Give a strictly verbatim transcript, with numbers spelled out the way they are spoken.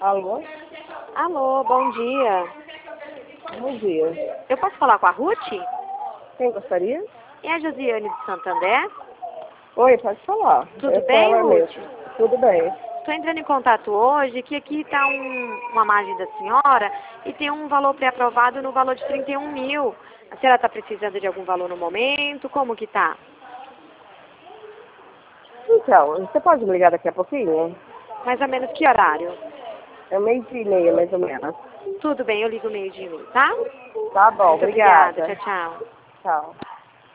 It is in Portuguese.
Alô? Alô, bom dia. Bom dia. Eu posso falar com a Ruth? Quem gostaria? É a Josiane de Santander? Oi, pode falar. Tudo Eu sou bem, ela Ruth? mesma. Tudo bem. Estou entrando em contato hoje, que aqui está um, uma margem da senhora e tem um valor pré-aprovado no valor de trinta e um mil. A senhora está precisando de algum valor no momento? Como que tá? Então, você pode me ligar daqui a pouquinho? Mais ou menos que horário? É meio-dia e meia, mais ou menos. Tudo bem, eu ligo meio de mim, tá? Tá bom, Muito obrigada. obrigada. Tchau, tchau. Tchau.